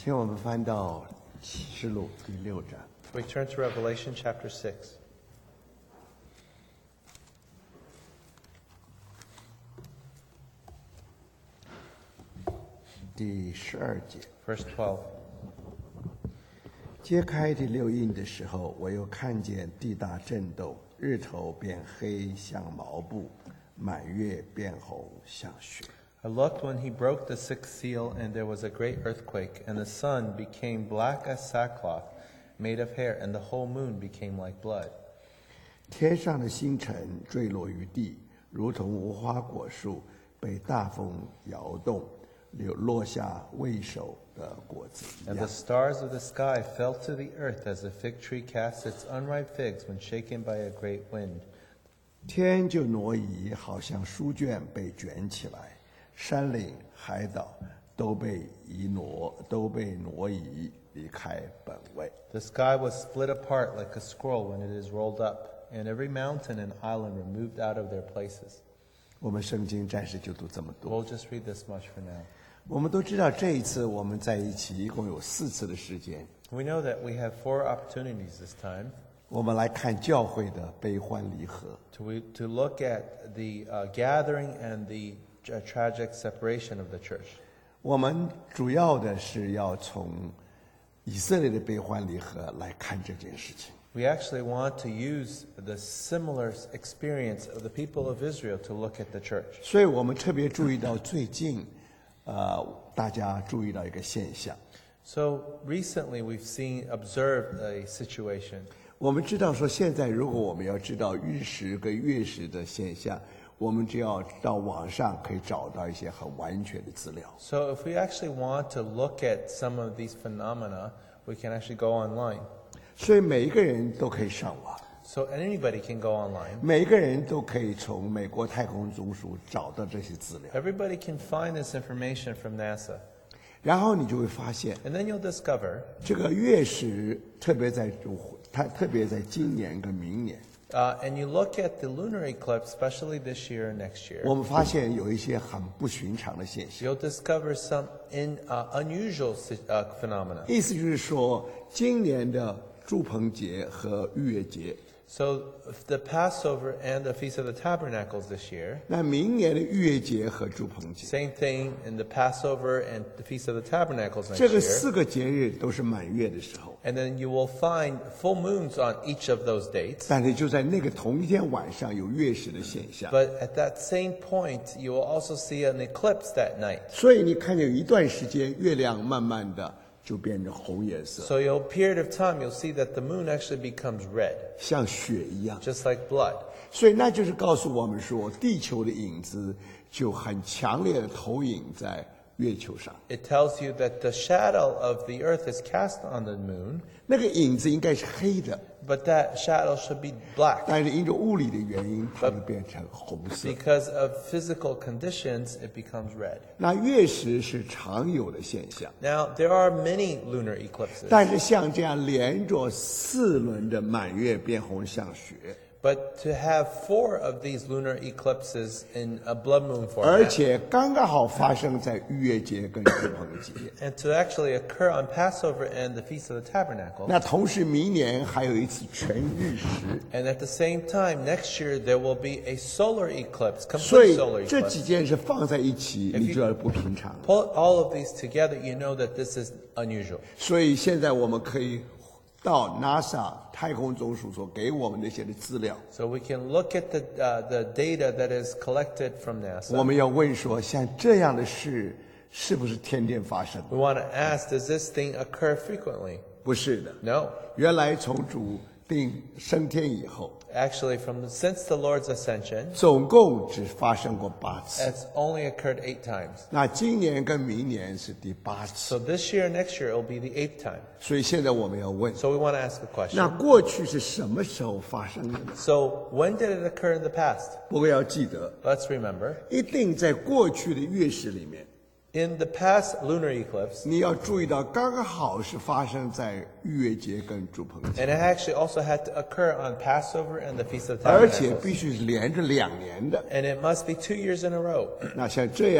请我们翻到启示录第6章。 We turn to Revelation chapter 6. 第12节， Verse 12. 揭开第6印的时候，我又看见地大震动，日头变黑像毛布，满月变红像雪。 I looked when he broke the sixth seal, and there was a great earthquake, and the sun became black as sackcloth made of hair, and the whole moon became like blood. 天上的星辰坠落于地，如同无花果树被大风摇动，落下未熟的果子一 And 样 the。stars of the sky fell to the earth as a fig tree casts its unripe figs when shaken by a great wind. 天就挪移，好像书卷被卷起来，山岭、海岛都被挪移，离开本位。 The sky was split apart like a scroll when it is rolled up, and every mountain and island removed out of their places. 我们圣经暂时就读这么多。 We'll just read this much for now. 我们都知道，这一次我们在一起一共有4次的时间， We know that we have 4 opportunities this time 我们来看教会的悲欢离合。 to look at the gathering and the tragic separation of the church. 我们主要的是要从以色列的悲欢离合来看这件事情。 We actually want to use the similar experience of the people of Israel to look at the church. 所以我们特别注意到最近，大家注意到一个现象。 So recently we've observed a situation. 我们知道说，现在如果我们要知道日食跟月食的现象，我们只要到网上可以找到一些很完全的资料。 So if we actually want to look at some of these phenomena, we can actually go online. 所以每一个人都可以上网， So anybody can go online. 每一个人都可以从美国太空总署找到这些资料， Everybody can find this information from NASA. 然后你就会发现， And then you'll discover, 这个月食特别在今年跟明年， and you look at the lunar eclipse, especially this year and next year, 我们发现有一些很不寻常的现象。 you'll discover some unusual phenomena. 意思就是说，今年的住棚节和逾越节， So the Passover and the Feast of the Tabernacles this year, 那明年的逾越节和住棚节， same thing in the Passover and the Feast of the Tabernacles next 这个 year. 4个节日都是满月的时候， And then you will find full moons on each of those dates. 但是就在那个同一天晚上有月食的现象。 But at that same point, you will also see an eclipse that night. 所以你看见有一段时间，月亮慢慢的就变成红颜色， So a period of time, you'll see that the moon actually becomes red, 像血一样。 just like blood. 所以那就是告诉我们说，地球的影子就很强烈的投影在月球上。 It tells you that the shadow of the earth is cast on the moon, 那个影子应该是黑的， but that shadow should be black. 但是因着物理的原因，它就变成红色。 Because of physical conditions, it becomes red. 那月食是常有的现象， Now, there are many lunar eclipses, 但是像这样连着4轮的满月变红像雪， but to have 4 of these lunar eclipses in a blood moon 而 format, 且刚刚好发生在逾越节跟住棚节。 and to actually occur on Passover and the Feast of the Tabernacle, 那同时明年还有一次全日食， and at the same time, next year there will be a solar eclipse, 所 complete 以 solar 这 eclipse. 几件事放在一起，你就要不平常。 Put all of these together, you know that this is unusual. 所以现在我们可以到 NASA 太空总署所给我们那些的资料， So we can look at the data that is collected from 我 NASA. 们要问说，像这样的事是不是天天发生？ We want to ask, does this thing occur frequently? 不是的， No. 原来从主定升天以后， Actually, since the Lord's ascension, 总共只发生过8次。 it's only occurred 8 times. 那今年跟明年是第8次， So this year and next year, it will be the 8th time. 所以现在我们要问， So we want to ask a 那 question. 过去是什么时候发生的呢？ So when did it occur in the past? 不过要记得， Let's remember. 一定在过去的月食里面， In the past lunar eclipse, 你要注意到，刚刚好是发生在逾越节跟住棚节， and it actually also had to occur on Passover and the Feast of 而且 Tabernacles. 必须是连着2年的。 And it must be 2 years in a row. 那像这样，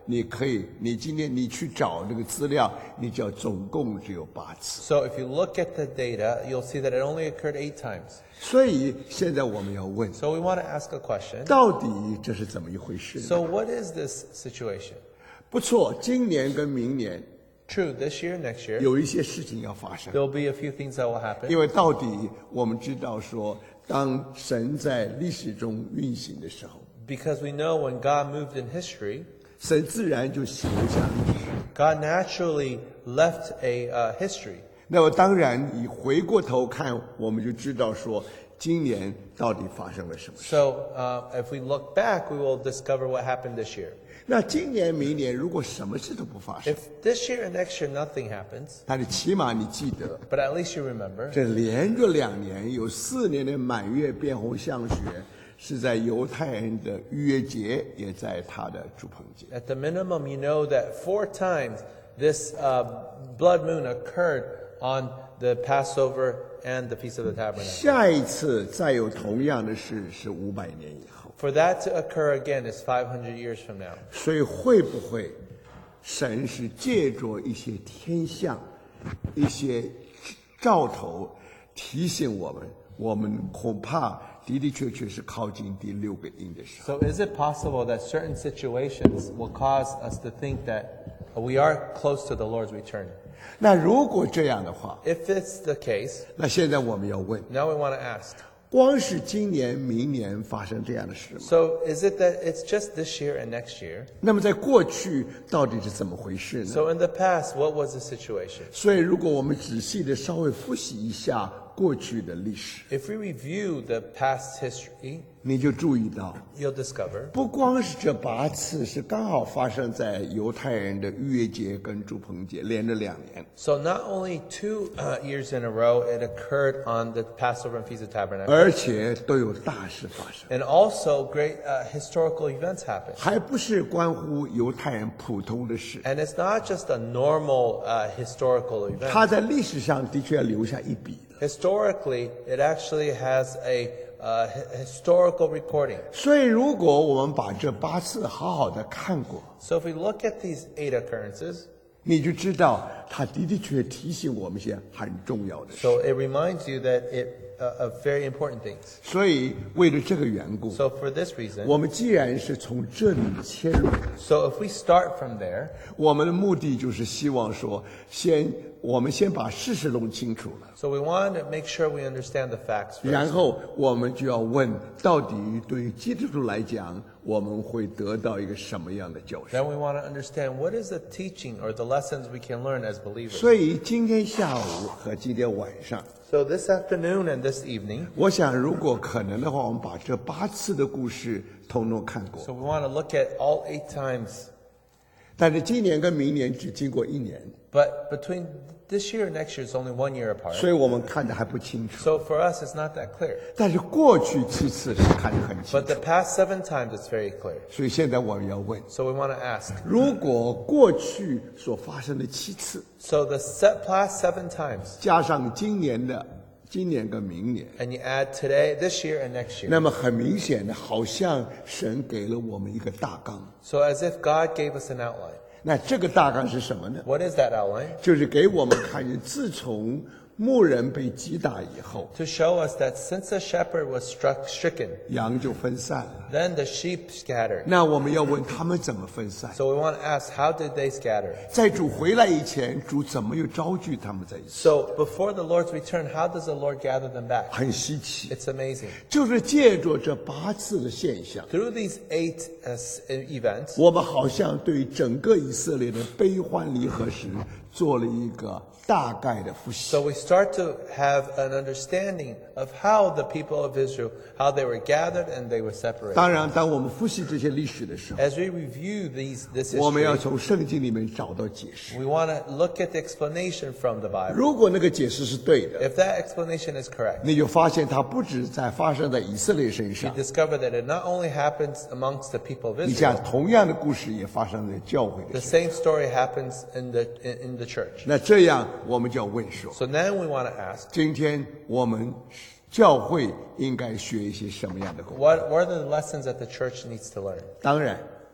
你今天你去找这个资料，你就总共只有8次。 So if you look at the data, you'll see that it only occurred 8 times. 所以现在我们要问， So we want to ask a question. 到底这是怎么一回事呢？ So what is this situation? 不错，今年跟明年 True, this year, next year, 有一些事情要发生， there'll be a few things that will happen. 因为到底我们知道说，当神在历史中运行的时候， Because we know when God moved in history, 神自然就留下历史。 God naturally left a history. 那么当然，你回过头看，我们就知道说，今年到底发生了什么事。 So if we look back, we will discover what happened this year. 那今年、明年如果什么事都不发生， If this year and next year nothing happens, 但是起码你记得， but at least you remember, 这连着2年有4年的满月变红象学，是在犹太人的逾越节，也在他的住棚节。 at the minimum, you know that 4 times this blood moon occurred on the Passover and the Feast of the Tabernacle. 下一次再有同样的事是500年以后。 For that to occur again is 500 years from now. 所以会不会神是借着一些天象、一些兆头提醒我们，我们恐怕的的确确是靠近第6个音的时候。 So is it possible that certain situations will cause us to think that we are close to the Lord's return? 那如果这样的话， If it's the case, 那现在我们要问， now we want to ask. 光是今年、明年发生这样的事吗？ So is it that it's just this year and next year? 那么在过去到底是怎么回事呢？ So in the past, what was the situation? 所以如果我们仔细的稍微复习一下过去的历史， If we review the past history, 你就注意到， you'll discover 不光是这8次是刚好发生在犹太人的逾越节跟住棚节，连着2年。 so not only 2 years in a row it occurred on the Passover and Feast of Tabernacles, 而且都有大事发生， and also great historical events happened. 还不是关乎犹太人普通的事， And it's not just a normal historical event. 他在历史上的确要留下一笔的。 Historically, it actually has a historical recording. 所以，如果我们把这8次好好的看过， So if we look at these 8 occurrences, 你就知道他的的确提醒我们一些很重要的事。 so it reminds you that of very important things. 所以，为了这个缘故， So for this reason, 我们既然是从这里切入， so if we start from there, 我们的目的就是希望说，我们先把事实弄清楚了。 so we want to make sure we understand the facts 然 first. 后我们就要问，到底对于基督徒来讲，我们会得到一个什么样的教训？ Then we want to understand what is the teaching or the lessons we can learn as believers. 所以今天下午和今天晚上， So this afternoon and this evening, 我想如果可能的话，我们把这8次的故事统统看过。 so we want to look at all 8 times. 但是今年跟明年只经过1年， But between this year and next year is only 1 year apart. 所以我们看的还不清楚。 So for us, it's not that clear. 但是过去7次是看得很清 But 楚 the。past 7 times, it's very clear. 所以现在我们要问， So we want to ask. 如果过去所发生的7次， So the past 7 times, 加上今年跟明年， and you add today, this year, and next year. 那么很明显的，好像神给了我们一个大纲。 So as if God gave us an outline. 那这个大纲是什么呢？ What is that outline? 就是给我们看见，自从牧人被击打以后， To show us that since the shepherd was stricken, 羊就分散了。 then the sheep scattered. 那我们要问他们怎么分散？ So we want to ask, how did they scatter? 在主回来以前，主怎么又招聚他们在一起？ So before the Lord's return, how does the Lord gather them back? 很稀奇， It's amazing. 就是借着这8次的现象， Through these 8 events, 我们好像对整个以色列的悲欢离合时做了一个大概的复习。 so we start to have an understanding of how the people of Israel, how they were gathered and they were separated. 当然，当我们复习这些历史的时候， As we review this 我们要 history, 从圣经里面找到解释。 we want to look at the explanation from the Bible. 如果那个解释是对的， If that explanation is correct, 你就发现它不止发生在以色列身 you 上， discover that it not only happens amongst the people of 你像 Israel, 同样的故事也发生在教会 the 的身上。 same story happens in the church. 那这样我们就要问说， So then we want to ask, 今天我们教会应该学一些什么样的功课？ what are the lessons that the church needs to learn? 当然，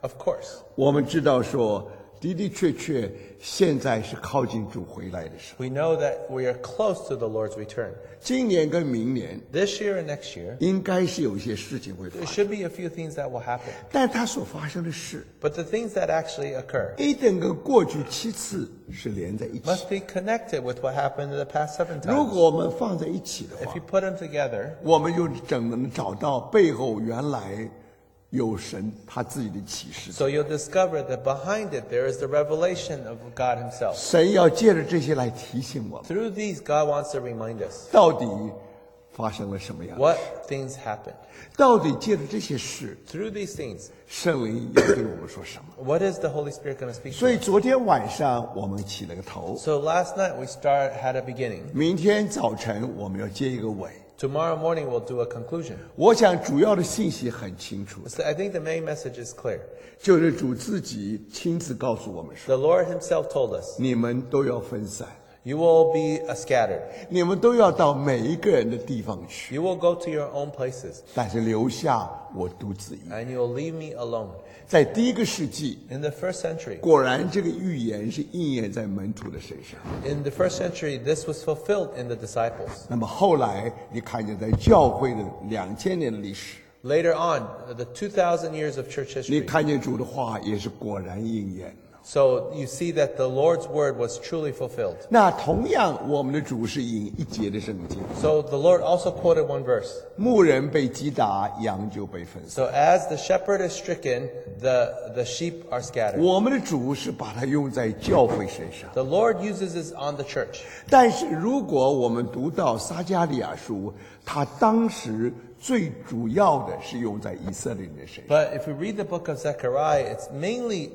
Of course. 我们知道说，的的确确，现在是靠近主回来的时候。 We know that we are close to the Lord's return. 今年跟明年 This year and next year, 应该是有一些事情会发 there 生， should be a few things that will happen. 但它所发生的事， But the things that actually occur 一整个过去7次是连在一起。 must be connected with what happened in the past 7 如 times. 果我们放在一起的 If 话 you，put them together, 我们就整能找到背后原来有神他自己的启示。 so you'll discover that behind it there is the revelation of God Himself. 神要借着这些来提醒我们， Through these, God wants to remind us 到底发生了什么样的 what 事， things happened. 到底借着这些事， Through these things, 圣灵要对我们说什么。 what is the Holy Spirit going to speak 所 to 以 us? 昨天晚上我们起了个头， So last night we had a beginning. 明天早晨我们要接一个尾。 Tomorrow morning we'll do a conclusion. 我想主要的信息很清楚， So I think the main message is clear. 就是主自己亲自告诉我们说， The Lord Himself told us, 你们都要分散， you will be scattered. 你们都要到每一个人的地方去， You will go to your own places, 但是留下我独自一人。 and you will leave me alone. 在第一个世纪， In the first century, 果然这个预言是应验在门徒的身上。 in the first century, this was fulfilled in the disciples. 那么后来你看见在教会的2000年的历史， Later on, the 2,000 years of church 你 history. 看见主的话也是果然应验。 So you see that the Lord's word was truly fulfilled. 那同样，我们的主是引一节的圣经， So the Lord also quoted one verse. 牧人被击打，羊就被分散。 So as the shepherd is stricken, the sheep are scattered. 我们的主是把它用在教会身上， The Lord uses this on the church. 但是如果我们读到撒迦利亚书，他当时最主要的是用在以色列人的身上。 But if we read the book of Zechariah, it's mainly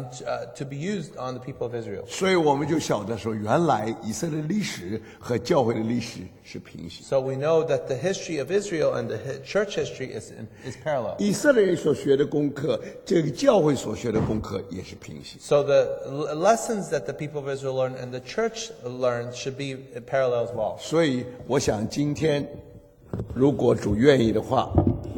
to be used on the people of Israel. 所以我们就晓得说，原来以色列历史和教会的历史是平行。 So we know that the history of Israel and the church history is parallel. 以色列人所学的功课，这个教会所学的功课也是平行。 So the lessons that the people of Israel learn and the church learns should be parallel as well. 所以我想今天，如果主愿意的话，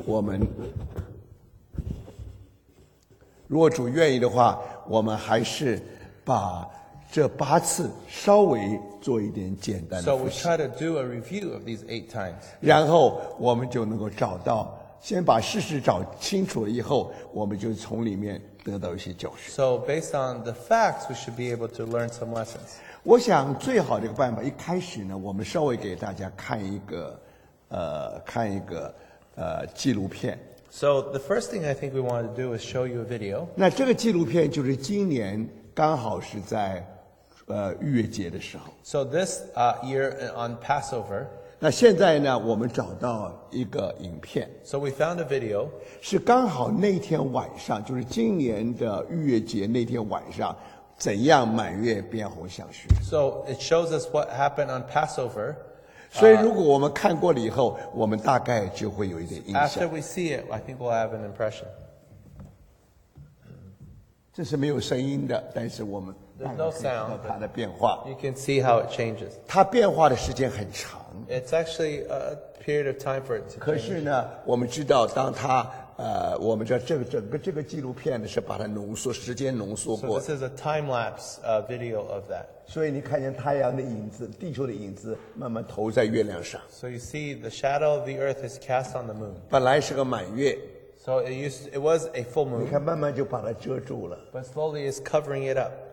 我们还是把这8次稍微做一点简单的 So 复 we 习， try to do a review of these 8 times. 然后我们就能够找到，先把事实找清楚了以后，我们就从里面得到一些教训。 So based on the facts, we should be able to learn some lessons. 我想最好的一个办法，一开始呢，我们稍微给大家看一个纪录片。 So the first thing I think we want to do is show you a video. 那这个纪录片就是今年刚好是在逾越节的时候。 So this year on Passover, 那现在呢，我们找到一个影片， so we found a video. 是刚好那天晚上，就是今年的逾越节那天晚上，怎样满月变红像雪。 So it shows us what happened on Passover. 所以如果我们看过了以后，我们大概就会有一点印 After 象。 we see it, I think we'll have an impression. 这是没有声音的，但是我们 There's no 可以看到 sound, 它的变化。 You can see how it changes. 它变化的时间很长。 It's actually a period of time for it to 可 change. 是呢，我们知道，当它我们知道整个这个纪录片呢是把它时间浓缩 So 过 this is a time-lapse video of that. 所以你看见太阳的影子、地球的影子慢慢投在月亮上。 So you see the shadow of the earth is cast on the moon. 本来是个满月， So it was a full 你 moon, 看慢慢就把它遮住了。 but slowly it's covering it up.